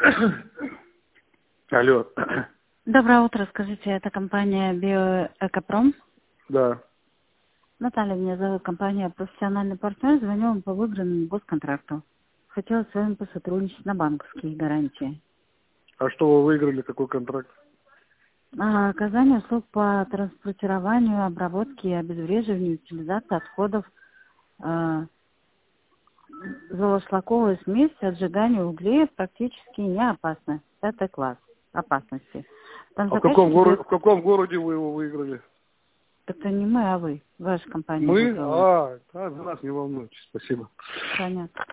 Алло. Доброе утро, скажите, это компания Биоэкопром? Да. Наталья меня зовут, компания «Профессиональный партнер», звоню вам по выигранному госконтракту. Хотела с вами посотрудничать на банковские гарантии. А что вы выиграли, какой контракт? Оказание услуг по транспортированию, обработке и обезвреживанию, утилизации отходов, золошлаковая смесь, отжигание углей практически не опасна. 5 класс опасности. Там А в заказчик каком городе вы его выиграли? Это не мы, а вы, ваша компания. Мы? выиграла. За нас не волнуйтесь, спасибо. Понятно.